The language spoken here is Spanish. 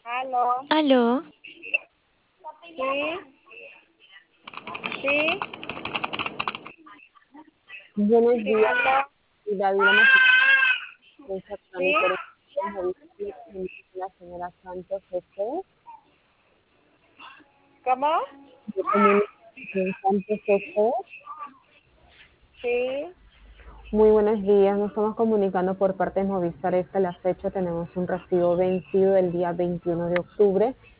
Aló, Aló, sí, sí, Buenos sí, días, aló, David Defensa sí, Crónico de la señora Santos Jesús, ¿cómo? de Comunicación Santos Jesús. Sí, Muy buenos días, nos estamos comunicando por parte de Movistar. La fecha tenemos un recibo vencido del día 21 de octubre